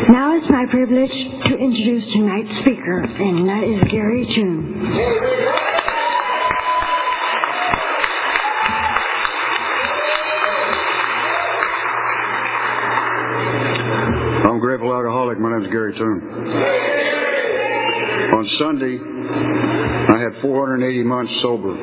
Now it's my privilege to introduce tonight's speaker, and that is Gary Toon. I'm a grateful alcoholic. My name is Gary Toon. On Sunday, I had 480 months sober.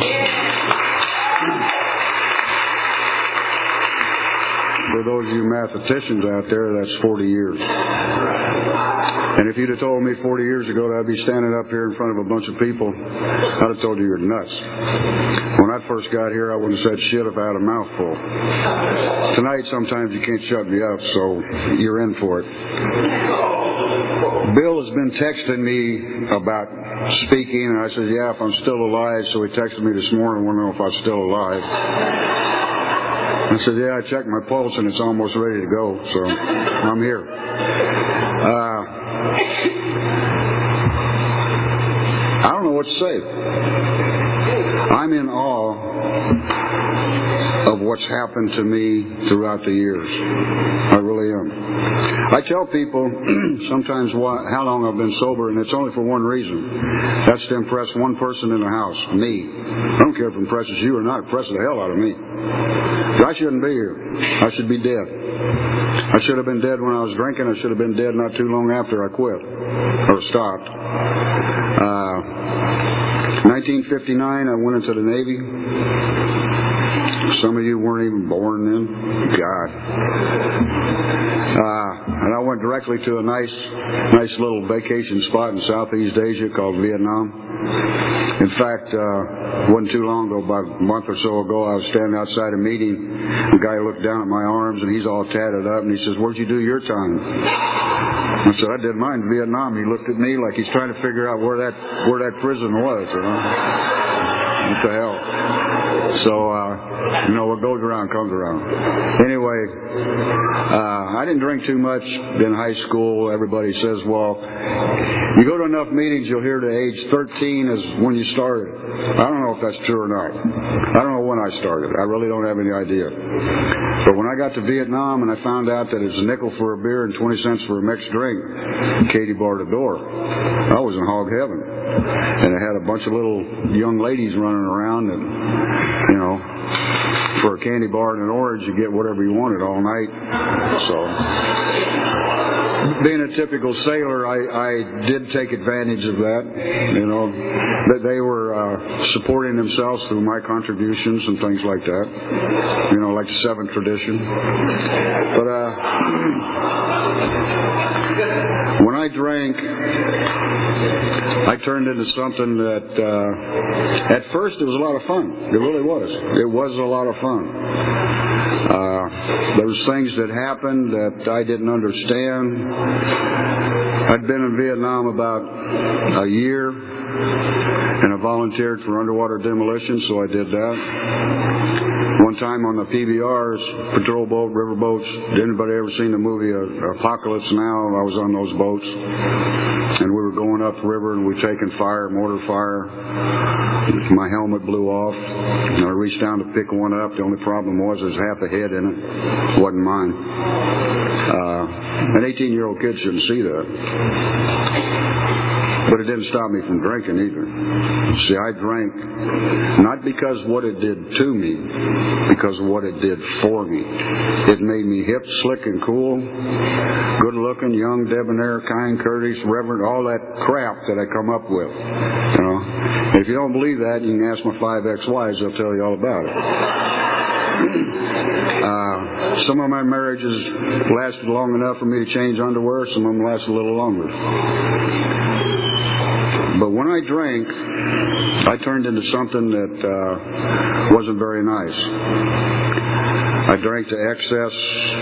For those of you mathematicians out there, that's 40 years. And if you'd have told me 40 years ago that I'd be standing up here in front of a bunch of people, I'd have told you you're nuts. When I first got here, I wouldn't have said shit if I had a mouthful. Tonight, sometimes you can't shut me up, so you're in for it. Bill has been texting me about speaking, and I said, yeah, if I'm still alive. So he texted me this morning, wanted to know if I was still alive. I said, yeah, I checked my pulse, and it's almost ready to go, so I'm here. I don't know what to say. I'm in awe of what's happened to me throughout the years. I really am. I tell people sometimes how long I've been sober, and it's only for one reason. That's to impress one person in the house, me. I don't care if it impresses you or not. It impresses the hell out of me. I shouldn't be here. I should be dead. I should have been dead when I was drinking. I should have been dead not too long after I quit or stopped. 1959, I went into the Navy. Some of you weren't even born then. God. And I went directly to a nice little vacation spot in Southeast Asia called Vietnam. In fact, wasn't too long ago, about a month or so ago, I was standing outside a meeting. The guy looked down at my arms, and he's all tatted up, and he says, where'd you do your time? I said, I did mine in Vietnam. He looked at me like he's trying to figure out where that prison was, you know. What the hell? So, what goes around comes around. Anyway, I didn't drink too much in high school. Everybody says, well, you go to enough meetings, you'll hear the age 13 is when you started. I don't know if that's true or not. I don't know when I started. I really don't have any idea. But when I got to Vietnam and I found out that it's a nickel for a beer and 20 cents for a mixed drink, Katie barred the door. I was in hog heaven. And I had a bunch of little young ladies running around and, for a candy bar and an orange, you get whatever you wanted all night. So, being a typical sailor, I did take advantage of that. That they were supporting themselves through my contributions and things like that. Like the seventh tradition. But when I drank, I turned into something that, at first it was a lot of fun. It really was. It was a lot of fun. There was things that happened that I didn't understand. I'd been in Vietnam about a year, and I volunteered for underwater demolition, so I did that. One time on the PBRs, patrol boat, river boats. Did anybody ever seen the movie Apocalypse Now? I was on those boats. And we were going up river and we were taking fire, mortar fire. My helmet blew off. And I reached down to pick one up. The only problem was there's half a head in it. It wasn't mine. An 18-year-old kid shouldn't see that. But it didn't stop me from drinking either. See, I drank not because what it did to me, because of what it did for me. It made me hip, slick, and cool, good-looking, young, debonair, kind, courteous, reverent, all that crap that I come up with. If you don't believe that, you can ask my 5 ex-wives. They'll tell you all about it. Some of my marriages lasted long enough for me to change underwear. Some of them lasted a little longer. But when I drank, I turned into something that wasn't very nice. I drank to excess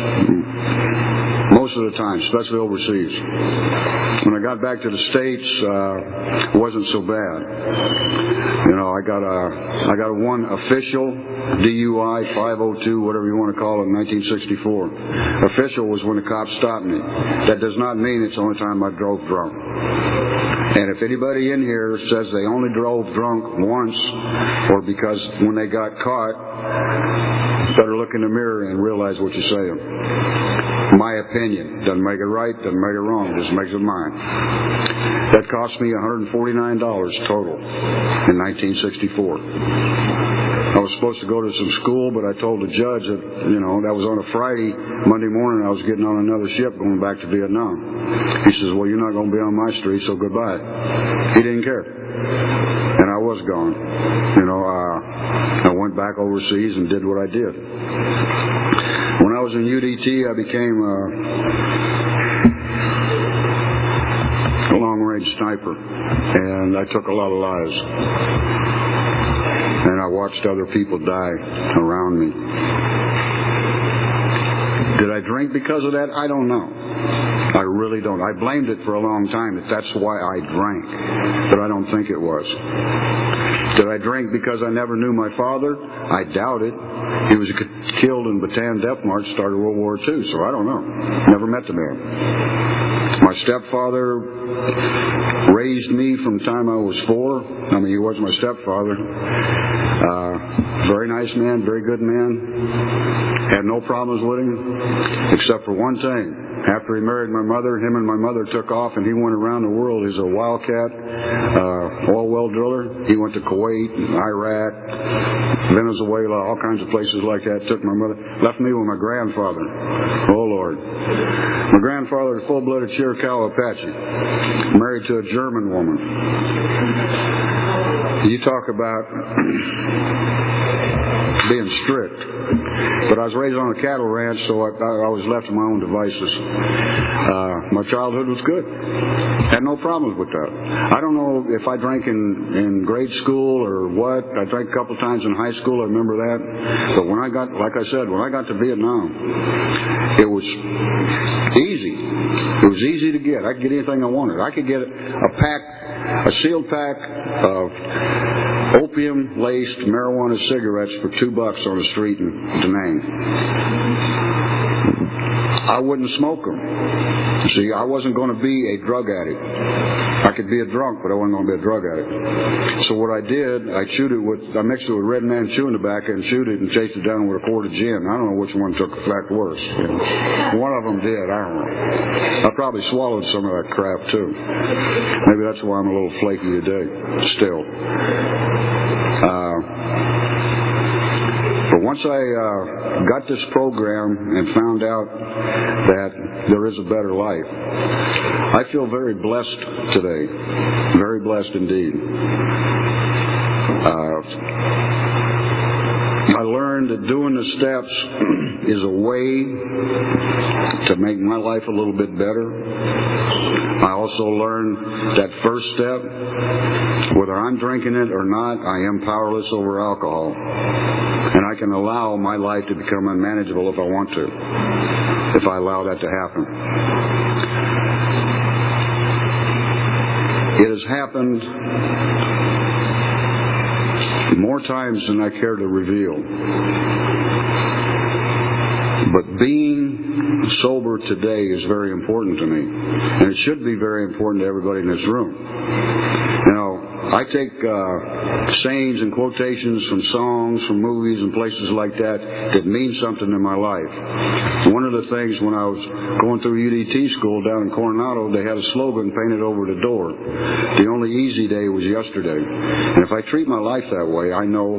most of the time, especially overseas. When I got back to the States, it wasn't so bad. I got one official DUI 502, whatever you want to call it, in 1964. Official was when the cops stopped me. That does not mean it's the only time I drove drunk. And if anybody in here says they only drove drunk once, or because when they got caught, better look in the mirror and realize what you're saying. My opinion. opinion. Doesn't make it right, doesn't make it wrong, just makes it mine. That cost me $149 total in 1964. I was supposed to go to some school, but I told the judge that, that was on a Friday. Monday morning, I was getting on another ship going back to Vietnam. He says, well, you're not going to be on my street, so goodbye. He didn't care. And I was gone. I went back overseas and did what I did. When I was in UDT, I became a long-range sniper, and I took a lot of lives. And I watched other people die around me. Did I drink because of that? I don't know. I really don't. I blamed it for a long time that that's why I drank, but I don't think it was. Did I drink because I never knew my father? I doubt it. He was killed in Bataan Death March, started World War II, so I don't know. Never met the man. My stepfather raised me from the time I was 4. He was my stepfather. Very nice man, very good man. Had no problems with him, except for one thing. After he married my mother, him and my mother took off, and he went around the world. He's a wildcat, oil well driller. He went to Kuwait, Iraq, Venezuela, all kinds of places like that. Took my mother, left me with my grandfather. Oh, Lord. My grandfather was a full-blooded Chiricahua Apache, married to a German woman. You talk about being strict. But I was raised on a cattle ranch, so I was left to my own devices. My childhood was good. Had no problems with that. I don't know if I drank in grade school or what. I drank a couple times in high school, I remember that. But when I got to Vietnam, it was easy. It was easy to get. I could get anything I wanted. I could get a sealed pack of opium-laced marijuana cigarettes for $2 on the street in Da Nang. I wouldn't smoke them. See, I wasn't going to be a drug addict. I could be a drunk, but I wasn't going to be a drug addict. So what I did, I mixed it with Red Man chewing tobacco and chewed it and chased it down with a quart of gin. I don't know which one took effect worse. One of them did, I don't know. I probably swallowed some of that crap too. Maybe that's why I'm a little flaky today, still. But once I got this program and found out that there is a better life, I feel very blessed today. Very blessed indeed. I learned that doing the steps is a way to make my life a little bit better. I also learned that first step, whether I'm drinking it or not, I am powerless over alcohol. And I can allow my life to become unmanageable if I want to, if I allow that to happen. It has happened more times than I care to reveal. But being sober today is very important to me. And it should be very important to everybody in this room. I take sayings and quotations from songs, from movies and places like that mean something in my life. One of the things when I was going through UDT school down in Coronado, they had a slogan painted over the door. The only easy day was yesterday. And if I treat my life that way, I know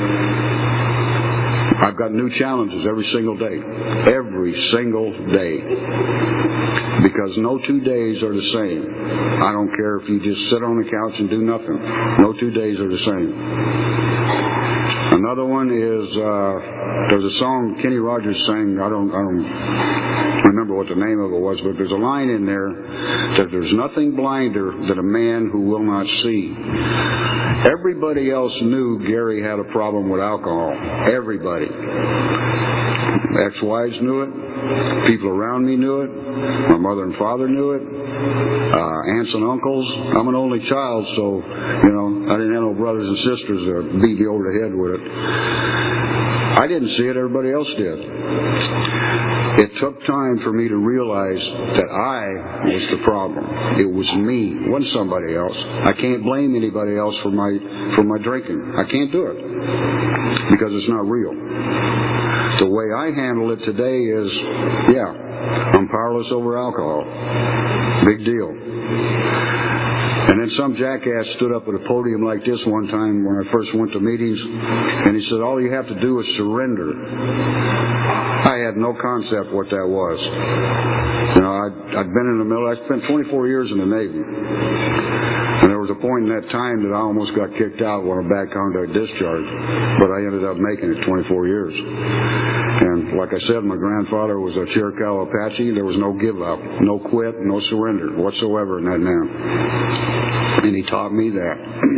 I've got new challenges every single day. Every single day. Because no 2 days are the same. I don't care if you just sit on the couch and do nothing. No 2 days are the same. Another one is, there's a song Kenny Rogers sang, I don't remember what the name of it was, but there's a line in there that there's nothing blinder than a man who will not see. Everybody else knew Gary had a problem with alcohol. Everybody. Ex-wives knew it. People around me knew it. My mother and father knew it. Aunts and uncles. I'm an only child, so, I didn't have no brothers and sisters that beat me over the head with it. I didn't see it. Everybody else did. It took time for me to realize that I was the problem. It was me. It wasn't somebody else. I can't blame anybody else for my drinking. I can't do it because it's not real. The way I handle it today is, I'm powerless over alcohol. Big deal. And then some jackass stood up at a podium like this one time when I first went to meetings, and he said, all you have to do is surrender. I had no concept what that was. You know, I'd been in the military. I spent 24 years in the Navy. And there was a point in that time that I almost got kicked out when I back conduct discharge, but I ended up making it 24 years. And like I said, my grandfather was a Chiricahua Apache. There was no give up, no quit, no surrender whatsoever in that man. And he taught me that.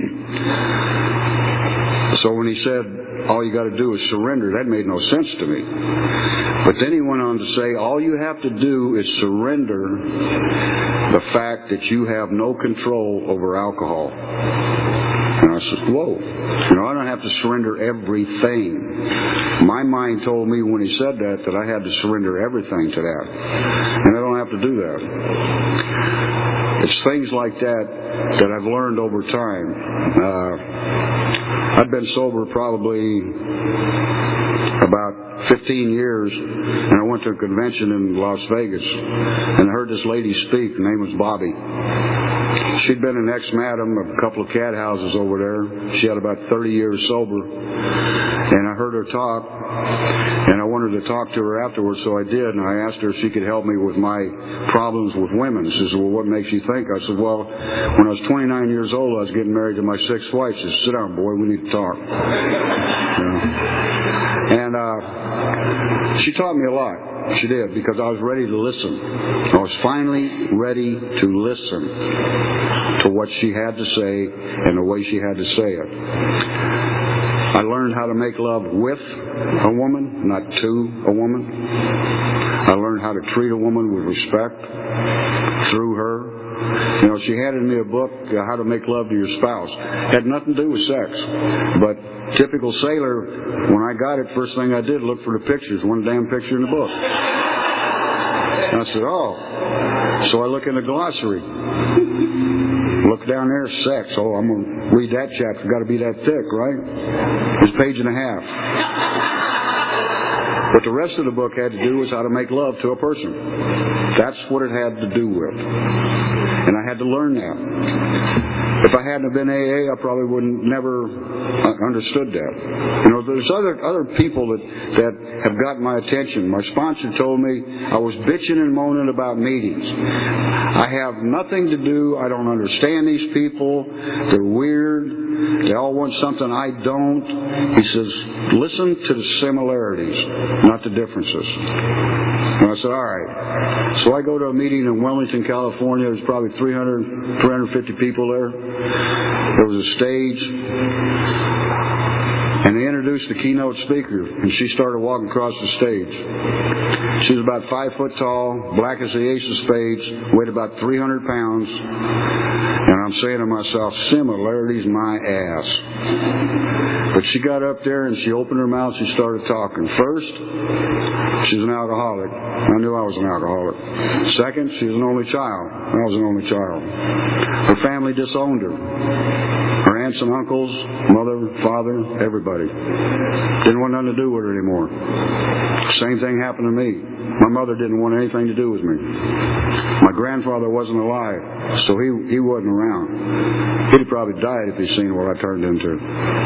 So when he said, all you got to do is surrender, that made no sense to me. But then he went on to say, all you have to do is surrender the fact that you have no control over alcohol. And I said, whoa. You know, I don't have to surrender everything. My mind told me when he said that I had to surrender everything to that. And I don't have to do that. It's things like that I've learned over time. I've been sober probably about 15 years, and I went to a convention in Las Vegas, and I heard this lady speak. Her name was Bobby. She'd been an ex-madam of a couple of cat houses over there. She had about 30 years sober, and I heard her talk, and I wanted to talk to her afterwards, so I did, and I asked her if she could help me with my problems with women. She said, well, what makes you think? I said, well, when I was 29 years old, I was getting married to my sixth wife. She said, sit down, boy, we need to talk. And she taught me a lot. She did, because I was ready to listen. I was finally ready to listen to what she had to say and the way she had to say it. I learned how to make love with a woman, not to a woman. I learned how to treat a woman with respect through her. You know, she handed me a book, How to Make Love to Your Spouse. It had nothing to do with sex. But typical sailor, when I got it, first thing I did, look for the pictures. One damn picture in the book. And I said, oh. So I look in the glossary. Look down there, sex. Oh, I'm going to read that chapter. Got to be that thick, right? It's a page and a half. But the rest of the book had to do with how to make love to a person. That's what it had to do with. And I had to learn that. If I hadn't have been AA, I probably wouldn't never understood that. You know, there's other people that have gotten my attention. My sponsor told me I was bitching and moaning about meetings. I have nothing to do. I don't understand these people. They're weird. They all want something I don't. He says, listen to the similarities, not the differences. And I said, all right. So I go to a meeting in Wellington, California. There's probably 350 people there. There was a stage, and they introduced the keynote speaker, and she started walking across the stage. She was about 5 foot tall, black as the ace of spades, weighed about 300 pounds, and I'm saying to myself, similarities my ass. But she got up there and she opened her mouth and she started talking. First, she's an alcoholic. I knew I was an alcoholic. Second, she was an only child. I was an only child. Her family disowned her. Her aunts and uncles, mother, father, everybody. Didn't want nothing to do with her anymore. Same thing happened to me. My mother didn't want anything to do with me. My grandfather wasn't alive, so he wasn't around. He'd have probably died if he'd seen what I turned into.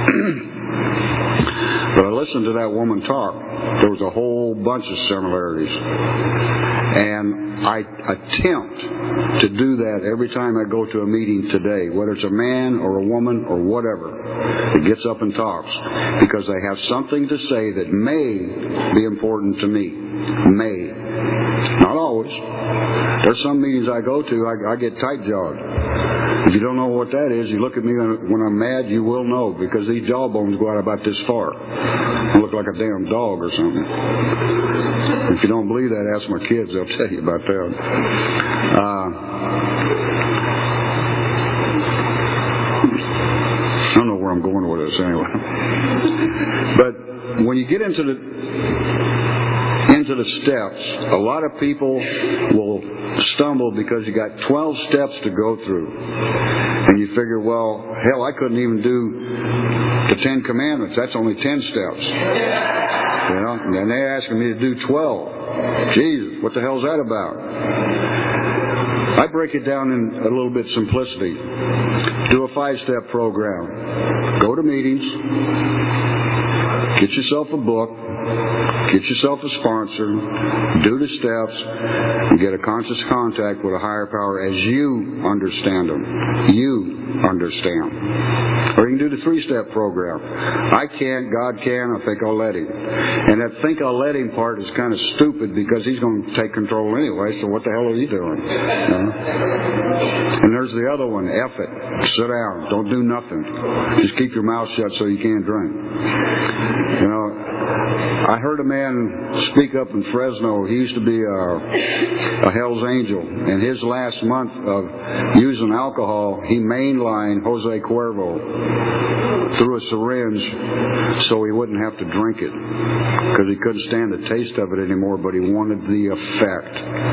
But I listened to that woman talk. There was a whole bunch of similarities. And I attempt to do that every time I go to a meeting today, whether it's a man or a woman or whatever that gets up and talks, because they have something to say that may be important to me. May. Not always. There's some meetings I go to, I get tight-jawed. If you don't know what that is, you look at me when I'm mad, you will know, because these jawbones go out about this far. I look like a damn dog or something. If you don't believe that, ask my kids. They'll tell you about that. I don't know where I'm going with this anyway. But when you get into the steps, a lot of people will stumble because you got 12 steps to go through. And you figure, well, hell, I couldn't even do the 10 Commandments. That's only 10 steps. You know, and they're asking me to do 12. Jesus, what the hell's that about? I break it down in a little bit simplicity. Do a 5-step program. Go to meetings. Get yourself a book. Get yourself a sponsor. Do the steps. And get a conscious contact with a higher power as you understand them. You understand. Or you can do the 3-step program. I can't, God can, I think I'll let Him. And that think I'll let Him part is kind of stupid because He's going to take control anyway, so what the hell are you doing? And there's the other one, F it. Sit down. Don't do nothing. Just keep your mouth shut so you can't drink. You know, I heard a man speak up in Fresno. He used to be a Hell's Angel. And his last month of using alcohol, he mainlined Jose Cuervo through a syringe so he wouldn't have to drink it because he couldn't stand the taste of it anymore, but he wanted the effect.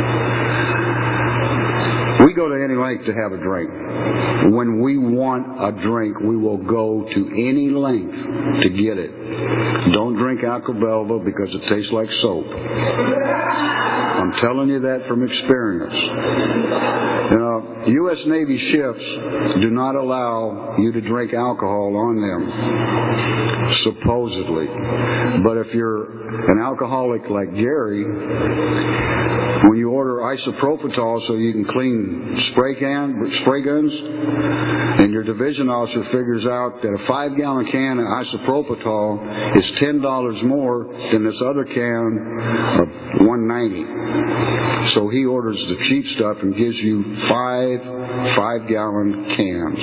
We go to any length to have a drink. When we want a drink, we will go to any length to get it. Don't drink Alka-Belva because it tastes like soap. I'm telling you that from experience. You know, U.S. Navy ships do not allow you to drink alcohol on them, supposedly. But if you're an alcoholic like Gary, when you order isopropyl so you can clean spray guns, and your division officer figures out that a 5-gallon can of isopropyl is $10 more than this other can of $1.90. So he orders the cheap stuff and gives you 5-gallon cans.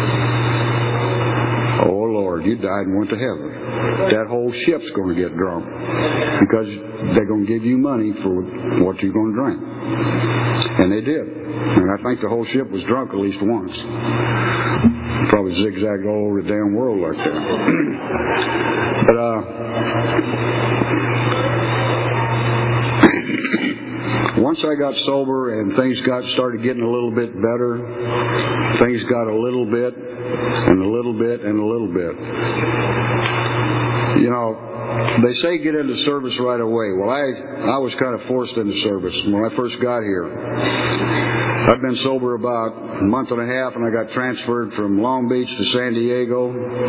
Oh Lord, you died and went to heaven. That whole ship's going to get drunk because they're going to give you money for what you're going to drink. And they did. And I think the whole ship was drunk at least once. Probably zigzagged all over the damn world like that. But once I got sober and things started getting a little bit better, things got a little bit and a little bit and a little bit. You know, they say get into service right away. Well, I was kind of forced into service when I first got here. I'd been sober about a month and a half, and I got transferred from Long Beach to San Diego.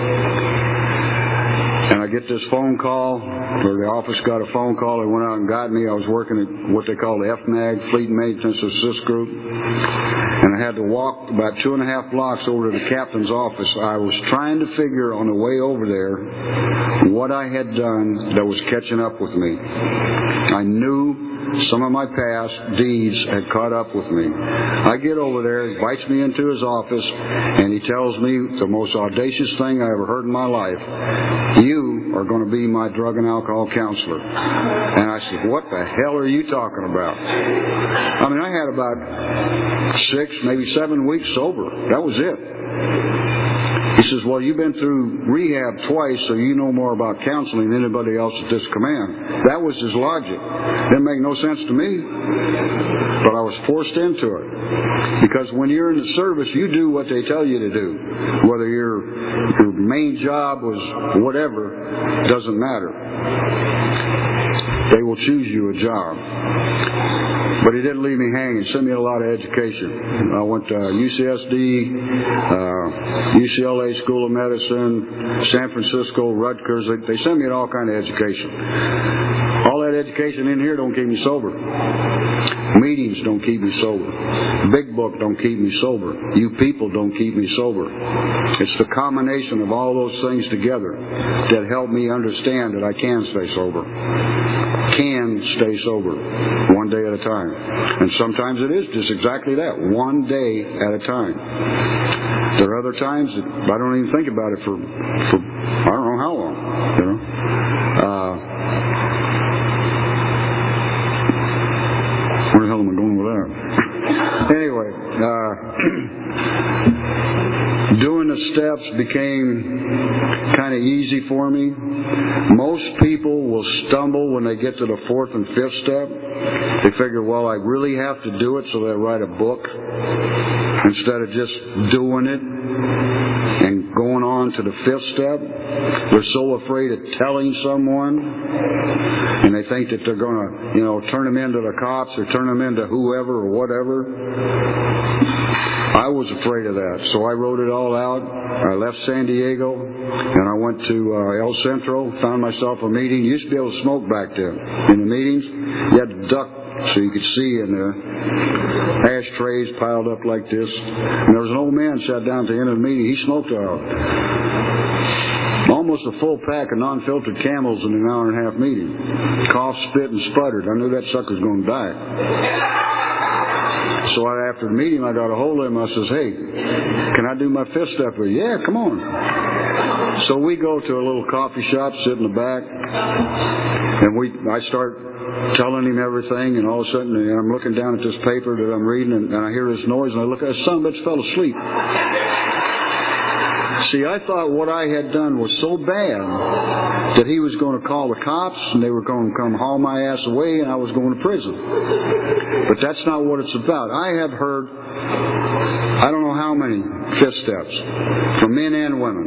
And I get this phone call, or the office got a phone call. They went out and got me. I was working at what they call the FMAG, Fleet Maintenance Assist Group. And I had to walk about 2.5 blocks over to the captain's office. I was trying to figure on the way over there what I had done that was catching up with me. I knew some of my past deeds had caught up with me. I get over there, he invites me into his office, and he tells me the most audacious thing I ever heard in my life. You are going to be my drug and alcohol counselor. And I said, what the hell are you talking about? I mean, I had about 6, maybe 7 weeks sober. That was it. He says, well, you've been through rehab twice, so you know more about counseling than anybody else at this command. That was his logic. Didn't make no sense to me, but I was forced into it. Because when you're in the service, you do what they tell you to do. Whether your main job was whatever, doesn't matter. They will choose you a job. But he didn't leave me hanging. He sent me a lot of education. I went to UCSD, UCLA School of Medicine, San Francisco, Rutgers. They sent me all kind of education. All that education in here don't keep me sober. Meetings don't keep me sober. Big book don't keep me sober. You people don't keep me sober. It's the combination of all those things together that help me understand that I can stay sober. Can stay sober one day at a time. And sometimes it is just exactly that, one day at a time. There are other times that I don't even think about it for I don't know how long, you know. Where the hell am I going with that? Anyway, doing the steps became kind of easy for me. Most people will stumble when they get to the 4th and 5th step. They figure, well, I really have to do it, so they write a book. instead of just doing it and going on to the fifth step. They're so afraid of telling someone, and they think that they're going to, turn them into the cops or turn them into whoever or whatever. I was afraid of that, so I wrote it all out. I left San Diego, and I went to El Centro, found myself a meeting. You used to be able to smoke back then. In the meetings, you had to duck so you could see in the ashtrays piled up like this. And there was an old man sat down at the end of the meeting. He smoked almost a full pack of non-filtered Camels in an hour and a half meeting. Coughed, spit, and sputtered. I knew that sucker's going to die. So after the meeting, I got a hold of him. I says, "Hey, can I do my fifth step with you?" "Yeah, come on." So we go to a little coffee shop, sit in the back, and I start telling him everything, and all of a sudden, I'm looking down at this paper that I'm reading, and I hear this noise, and I look at it, son of a bitch fell asleep. See, I thought what I had done was so bad that he was going to call the cops, and they were going to come haul my ass away, and I was going to prison. But that's not what it's about. I have heard, I don't know how many fifth steps, from men and women.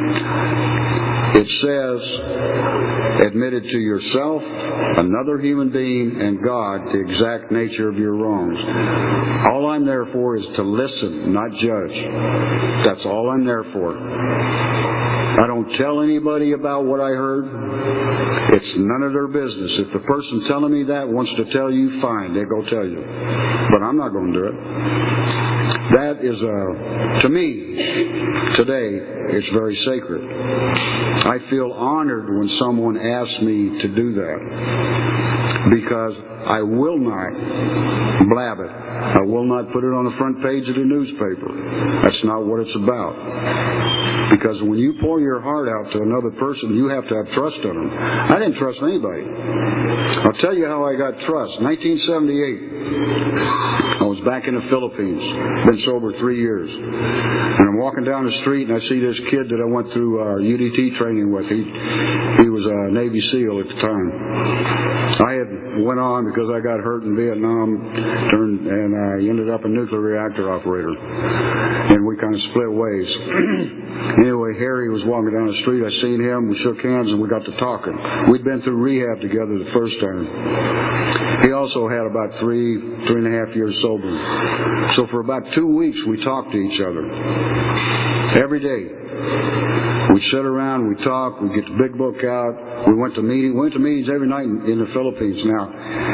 It says, admitted to yourself, another human being, and God the exact nature of your wrongs. All I'm there for is to listen, not judge. That's all I'm there for. I don't tell anybody about what I heard. It's none of their business. If the person telling me that wants to tell you, fine, they go tell you. But I'm not going to do it. That is, to me, today, it's very sacred. I feel honored when someone asks me to do that, because I will not blab it. I will not put it on the front page of the newspaper. That's not what it's about. Because when you pour your heart out to another person, you have to have trust in them. I didn't trust anybody. I'll tell you how I got trust. 1978, I was back in the Philippines. Been sober 3 years. And I'm walking down the street, and I see this kid that I went through UDT training with. He was a Navy SEAL at the time. I had went on because I got hurt in Vietnam, and I ended up a nuclear reactor operator. And we kind of split ways. Anyway, Harry was walking down the street. I seen him. We shook hands, and we got to talking. We'd been through rehab together the first time. He also had about 3.5 years sober. So for about 2 weeks, we talked to each other. Every day. We'd sit around, we'd talk, we'd get the big book out. We went to meetings every night in the Philippines. Now,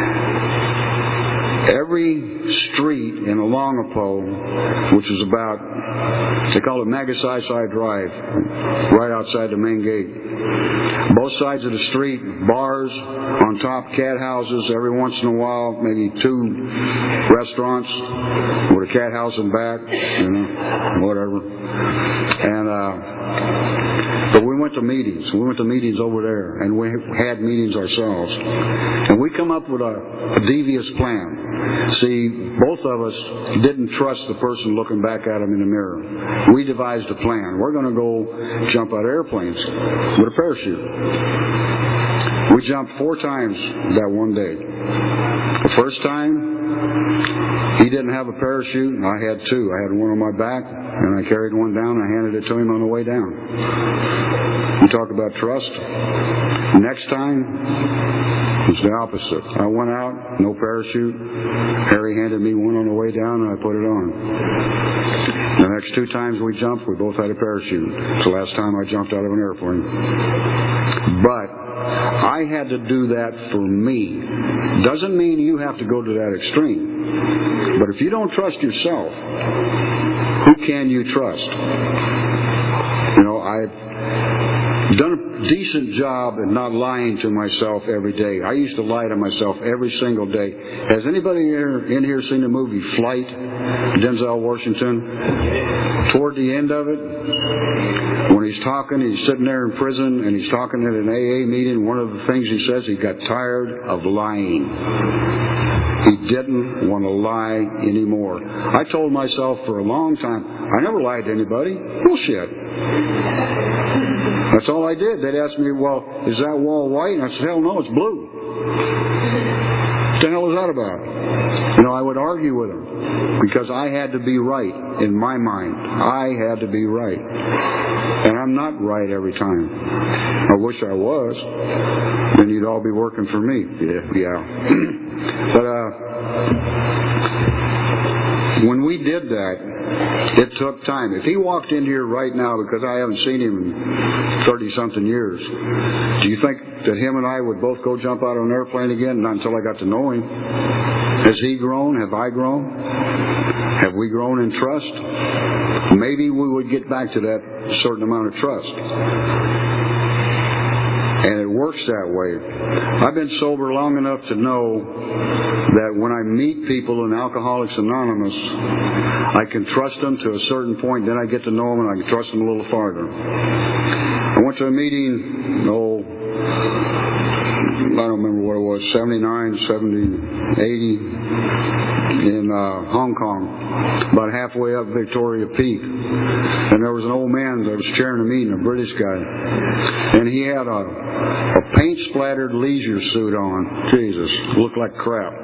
every street in Olongapo, which is about, they call it Magsaysay Drive, right outside the main gate. Both sides of the street, bars, on top cat houses, every once in a while, maybe 2 restaurants with a cat house in back, whatever. And, but we went to meetings. We went to meetings over there, and we had meetings ourselves. And we come up with a devious plan. See, both of us didn't trust the person looking back at him in the mirror. We devised a plan. We're going to go jump out of airplanes with a parachute. We jumped 4 times that one day. The first time, he didn't have a parachute, and I had 2. I had one on my back, and I carried one down, and I handed it to him on the way down. You talk about trust. Next time, it was the opposite. I went out, no parachute. Harry handed me one on the way down, and I put it on. The next 2 times we jumped, we both had a parachute. It's the last time I jumped out of an airplane. But I had to do that for me. Doesn't mean you have to go to that extreme. But if you don't trust yourself, who can you trust? I've done a decent job at not lying to myself every day. I used to lie to myself every single day. Has anybody in here seen the movie Flight? Denzel Washington? Toward the end of it, when he's talking, he's sitting there in prison, and he's talking at an AA meeting. One of the things he says, he got tired of lying. He didn't want to lie anymore. I told myself for a long time, I never lied to anybody. Bullshit. That's all I did. They'd ask me, well, is that wall white? And I said, hell no, it's blue. the hell is that about? I would argue with him because I had to be right in my mind. I had to be right. And I'm not right every time. I wish I was. Then you'd all be working for me. Yeah. But when we did that, it took time. If he walked in here right now, because I haven't seen him in 30-something years, do you think that him and I would both go jump out of an airplane again? Not until I got to know him. Has he grown? Have I grown? Have we grown in trust? Maybe we would get back to that certain amount of trust. And it works that way. I've been sober long enough to know that when I meet people in Alcoholics Anonymous, I can trust them to a certain point, then I get to know them and I can trust them a little farther. I went to a meeting, I don't remember what it was, 79, 70, 80, in Hong Kong, about halfway up Victoria Peak. And there was an old man that was chairing a meeting, a British guy. And he had a paint-splattered leisure suit on. Jesus, looked like crap.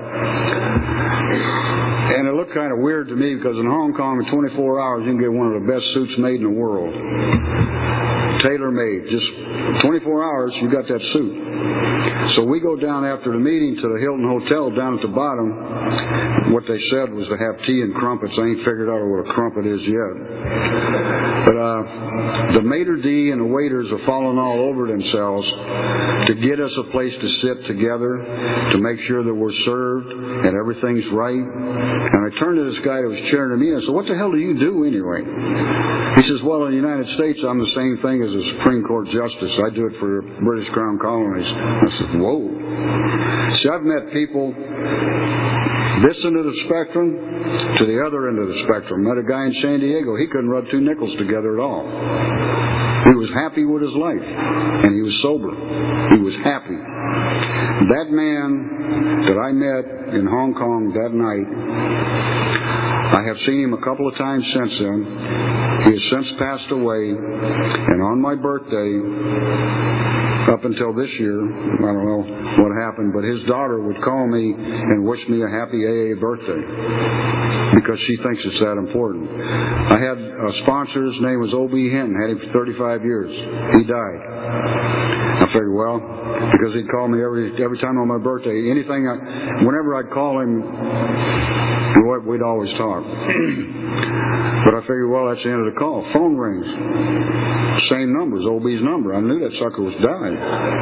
And it looked kind of weird to me because in Hong Kong, in 24 hours, you can get one of the best suits made in the world. Tailor-made. Just 24 hours, you got that suit. So we go down after the meeting to the Hilton Hotel down at the bottom. What they said was to have tea and crumpets. I ain't figured out what a crumpet is yet. But the maitre d' and the waiters are falling all over themselves to get us a place to sit together, to make sure that we're served and everything's right. And I turned to this guy that was chairing me and I said, "What the hell do you do anyway?" He says, "Well, in the United States, I'm the same thing as a Supreme Court justice. I do it for British Crown colonies." I said, "Whoa." See, I've met people this end of the spectrum to the other end of the spectrum. Met a guy in San Diego. He couldn't rub two nickels together at all. He was happy with his life, and he was sober. He was happy. That man that I met in Hong Kong that night, I have seen him a couple of times since then. He has since passed away, and on my birthday, up until this year, I don't know what happened, but his daughter would call me and wish me a happy AA birthday because she thinks it's that important. I had a sponsor, his name was O.B. Hinton, had him for 35 years. He died. I figured, well, because he'd call me every time on my birthday, whenever I'd call him, we'd always talk. But I figured, well, that's the end of the call. Phone rings. Same numbers, OB's number. I knew that sucker was dying.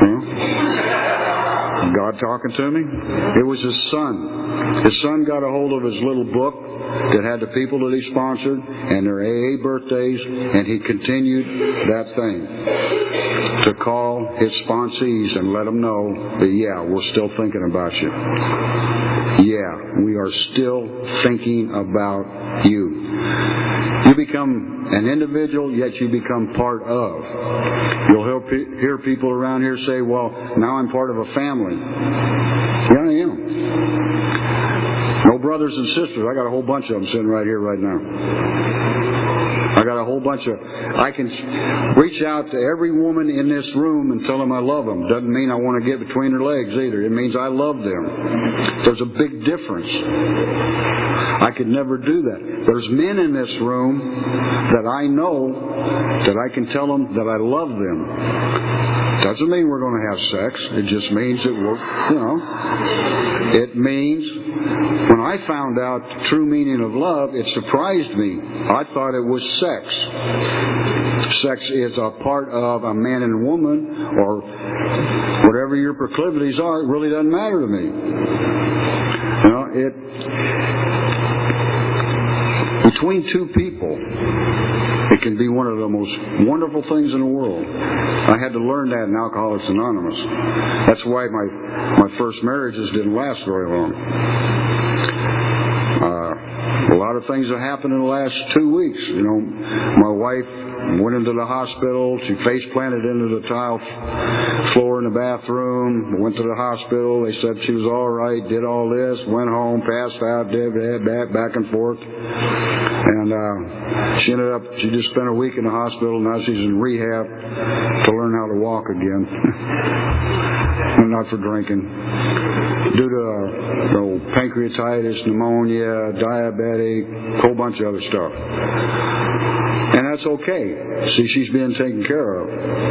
God talking to me? It was his son. His son got a hold of his little book that had the people that he sponsored and their AA birthdays, and he continued that thing to call his sponsees and let them know that, yeah, we're still thinking about you. Yeah, we are still thinking about you. You become an individual, yet you become part of. You'll hear people around here say, well, now I'm part of a family. Yeah, I am. No brothers and sisters. I got a whole bunch of them sitting right here right now. I got a whole bunch of... I can reach out to every woman in this room and tell them I love them. Doesn't mean I want to get between their legs either. It means I love them. There's a big difference. I could never do that. There's men in this room that I know that I can tell them that I love them. Doesn't mean we're going to have sex. It just means that we're, it means when I found out the true meaning of love, it surprised me. I thought it was sex. Sex is a part of a man and woman, or whatever your proclivities are. It really doesn't matter to me. Between two people, it can be one of the most wonderful things in the world. I had to learn that in Alcoholics Anonymous. That's why my first marriages didn't last very long. A lot of things have happened in the last 2 weeks. My wife went into the hospital. She face planted into the tile floor in the bathroom. Went to the hospital. They said she was all right. Did all this. Went home. Passed out. Did that. Back and forth. And she just spent a week in the hospital. Now she's in rehab to learn how to walk again. And not for drinking. Due to pancreatitis, pneumonia, diabetic, a whole bunch of other stuff. And that's okay. See, she's being taken care of.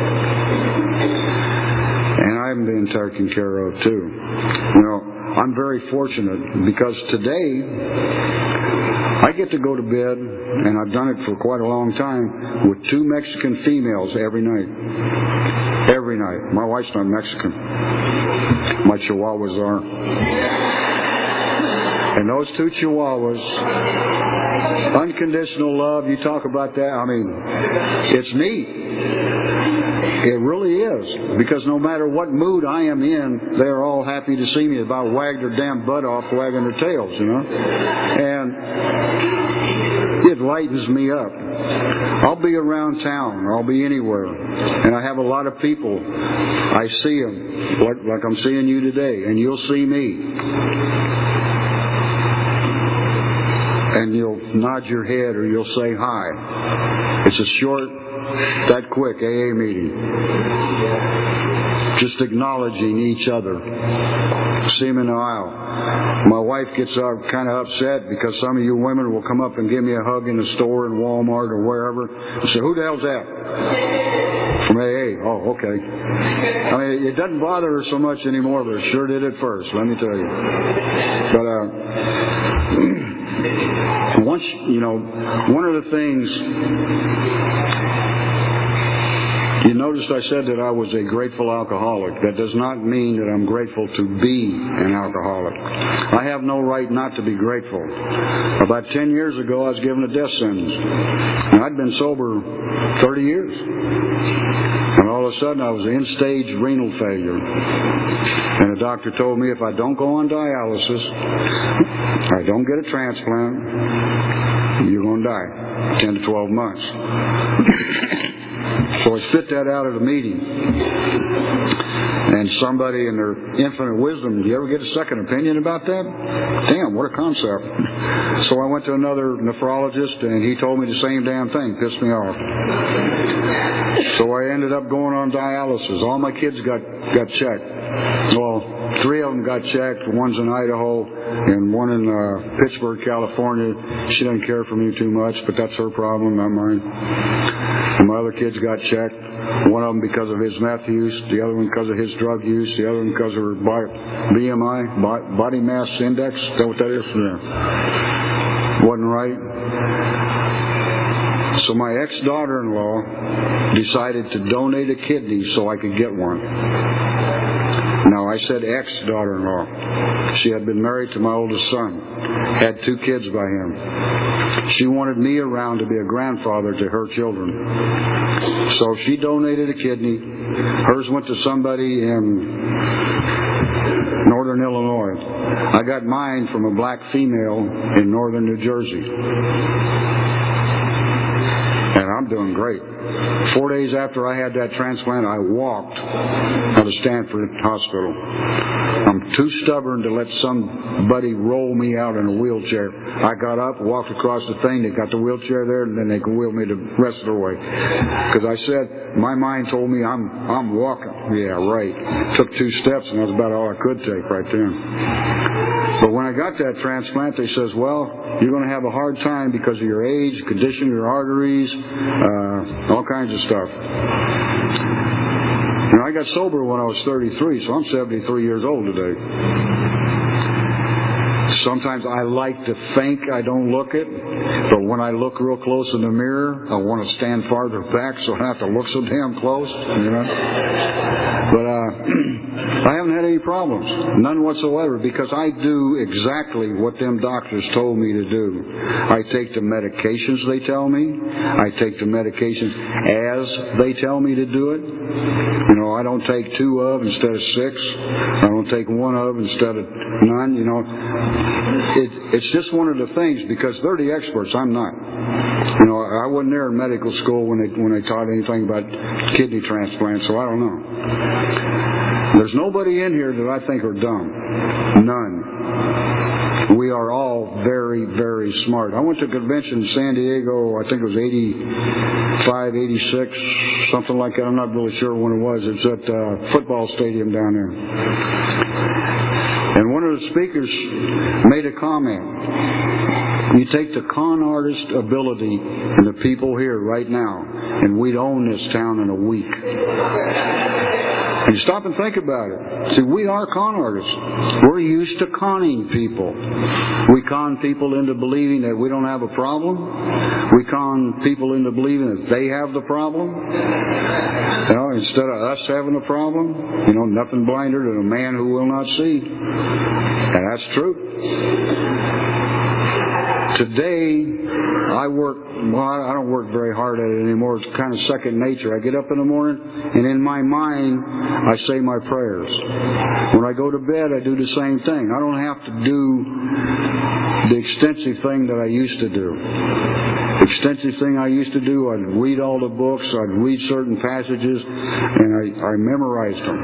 And I'm being taken care of too. I'm very fortunate because today I get to go to bed, and I've done it for quite a long time, with 2 Mexican females every night. Every night. My wife's not Mexican. My chihuahuas are. And those 2 chihuahuas, unconditional love, you talk about that, I mean, it's neat. It really is. Because no matter what mood I am in, they're all happy to see me. About wag their damn butt off wagging their tails, And it lightens me up. I'll be around town, or I'll be anywhere, and I have a lot of people. I see them, like I'm seeing you today, and you'll see me. And you'll nod your head or you'll say hi. It's a short, that quick AA meeting. Just acknowledging each other. See them in the aisle. My wife gets kind of upset because some of you women will come up and give me a hug in the store in Walmart or wherever. I say, who the hell's that? From AA. Oh, okay. I mean, it doesn't bother her so much anymore, but it sure did at first, let me tell you. But, once, one of the things, you noticed I said that I was a grateful alcoholic. That does not mean that I'm grateful to be an alcoholic. I have no right not to be grateful. About 10 years ago, I was given a death sentence. And I'd been sober 30 years. And all of a sudden, I was end-stage renal failure. And the doctor told me if I don't go on dialysis, I don't get a transplant, you're going to die 10 to 12 months. So I spit that out at a meeting. And somebody in their infinite wisdom, do you ever get a second opinion about that? Damn, what a concept. So I went to another nephrologist, and he told me the same damn thing. Pissed me off. So I ended up going on dialysis. All my kids got checked. Well, 3 of them got checked. One's in Idaho and one in Pittsburgh, California. She doesn't care for me too much, but that's her problem, not mine. And my other kids got checked. One of them because of his meth use, the other one because of his drug use, the other one because of her BMI, body mass index. Is that what that is? Yeah. Wasn't right. So my ex-daughter-in-law decided to donate a kidney so I could get one. Now, I said ex-daughter-in-law. She had been married to my oldest son, had 2 kids by him. She wanted me around to be a grandfather to her children. So she donated a kidney. Hers went to somebody in northern Illinois. I got mine from a black female in northern New Jersey. And I'm doing great. 4 days after I had that transplant, I walked out of Stanford Hospital. I'm too stubborn to let somebody roll me out in a wheelchair. I got up, walked across the thing, they got the wheelchair there, and then they could wheel me the rest of the way. Because I said, my mind told me I'm walking. Yeah, right. Took 2 steps, and that's about all I could take right then. But when I got that transplant, they says, well, you're going to have a hard time because of your age, condition of your arteries, all kinds of stuff. And I got sober when I was 33, so I'm 73 years old today. Sometimes I like to think I don't look it, but when I look real close in the mirror, I want to stand farther back so I don't have to look so damn close, But I haven't had any problems, none whatsoever, because I do exactly what them doctors told me to do. I take the medications they tell me. I take the medications as they tell me to do it. I don't take 2 of instead of 6. I don't take 1 of instead of none. It's just one of the things, because they're the experts. I'm not. I wasn't there in medical school when they taught anything about kidney transplants, so I don't know. There's nobody in here that I think are dumb. None. We are all very, very smart. I went to a convention in San Diego, I think it was 85, 86, something like that. I'm not really sure when it was. It's at a football stadium down there. And one of the speakers made a comment. You take the con artist ability and the people here right now, and we'd own this town in a week. And you stop and think about it. See, we are con artists. We're used to conning people. We con people into believing that we don't have a problem. We con people into believing that they have the problem. You know, instead of us having a problem, you know, nothing blinder than a man who will not see. And that's true. Today, I don't work very hard at it anymore. It's kind of second nature. I get up in the morning, and in my mind, I say my prayers. When I go to bed, I do the same thing. I don't have to do the extensive thing that I used to do. The extensive thing I used to do, I'd read all the books, I'd read certain passages, and I memorized them.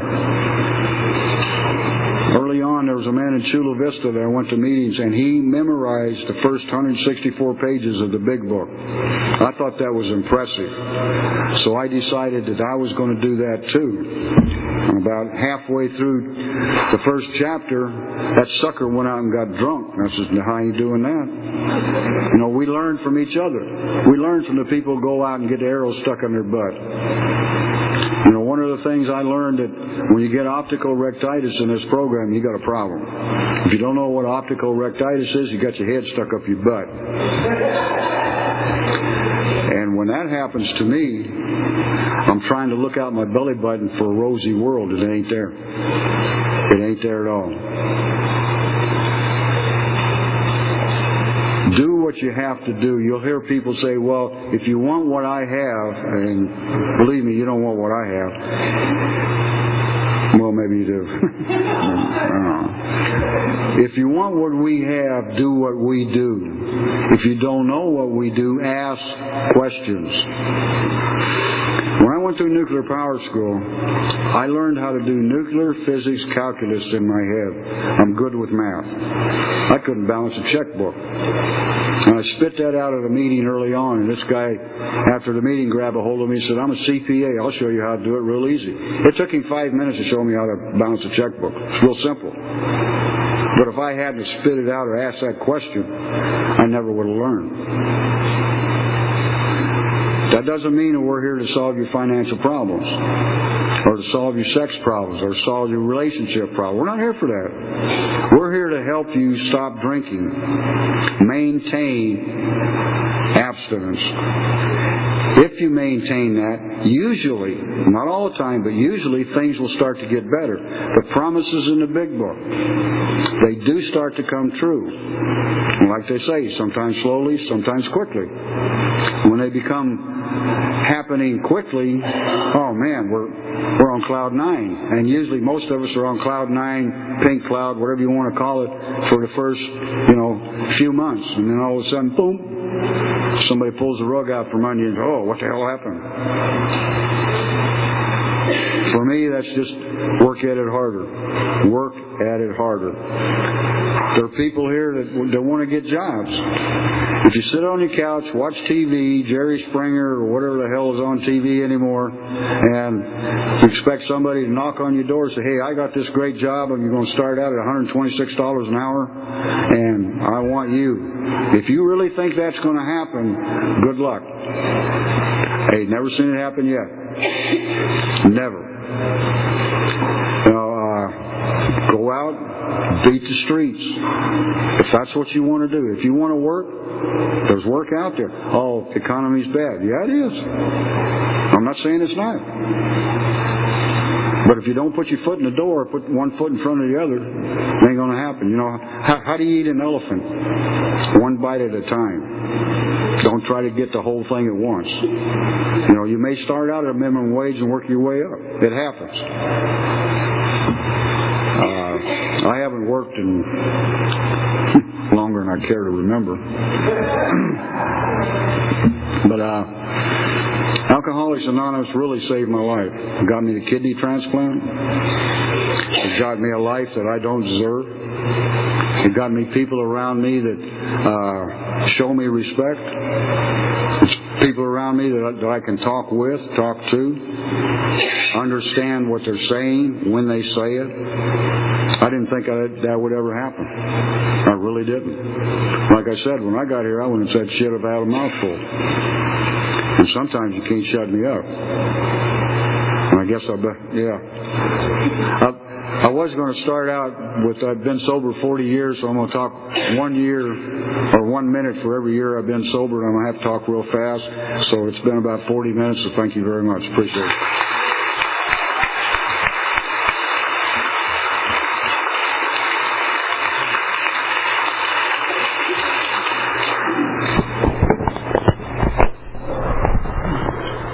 Early on, there was a man in Chula Vista that I went to meetings, and he memorized the first 164 pages of the Big Book. I thought that was impressive. So I decided that I was going to do that too. And about halfway through the first chapter, that sucker went out and got drunk. And I said, how are you doing that? You know, we learn from each other. We learn from the people who go out and get the arrows stuck in their butt. You know, one of the things I learned that when you get optical rectitis in this program, you got a problem. If you don't know what optical rectitis is, you got your head stuck up your butt. And when that happens to me, I'm trying to look out my belly button for a rosy world. It ain't there. It ain't there at all. Do what you have to do. You'll hear people say, well, if you want what I have, and believe me, you don't want what I have. Well, maybe you do. If you want what we have, do what we do. If you don't know what we do, ask questions. When I went through nuclear power school, I learned how to do nuclear physics calculus in my head. I'm good with math. I couldn't balance a checkbook. And I spit that out at a meeting early on, and this guy, after the meeting, grabbed a hold of me and said, I'm a CPA. I'll show you how to do it real easy. It took him 5 minutes to show me how to balance a checkbook. It's real simple. But if I hadn't spit it out or asked that question, I never would have learned. That doesn't mean that we're here to solve your financial problems, or to solve your sex problems, or solve your relationship problems. We're not here for that. We're here to help you stop drinking, maintain abstinence. If you maintain that, usually, not all the time, but usually things will start to get better. The promises in the Big Book, they do start to come true. And like they say, sometimes slowly, sometimes quickly. When they become happening quickly, oh man, we're on cloud 9. And usually most of us are on cloud 9, pink cloud, whatever you want to call it, for the first, few months. And then all of a sudden, boom, somebody pulls the rug out from under you and goes, oh, what the hell happened? For me, that's just work at it harder. Work at it harder. There are people here that want to get jobs. If you sit on your couch, watch TV, Jerry Springer or whatever the hell is on TV anymore, and you expect somebody to knock on your door and say, hey, I got this great job and you're going to start out at $126 an hour and I want you. If you really think that's going to happen, good luck. Hey, never seen it happen yet. Never. Go out, beat the streets. If that's what you want to do. If you want to work, there's work out there. Oh, the economy's bad. Yeah, it is. I'm not saying it's not. But if you don't put your foot in the door, put one foot in front of the other, it ain't going to happen. How do you eat an elephant? One bite at a time. Don't try to get the whole thing at once. You may start out at a minimum wage and work your way up. It happens. I haven't worked in longer than I care to remember. But alcoholics Alcoholics Anonymous really saved my life. It got me the kidney transplant. It got me a life that I don't deserve. It got me people around me that show me respect. It's people around me that I can talk with, talk to, understand what they're saying when they say it. I didn't think that would ever happen. I really didn't. Like I said, when I got here, I wouldn't have said shit if I had a mouthful. And sometimes you can't shut me up. And I guess I was going to start out with, I've been sober 40 years, so I'm going to talk 1 year or 1 minute for every year I've been sober, and I'm going to have to talk real fast. So it's been about 40 minutes, so thank you very much. Appreciate it.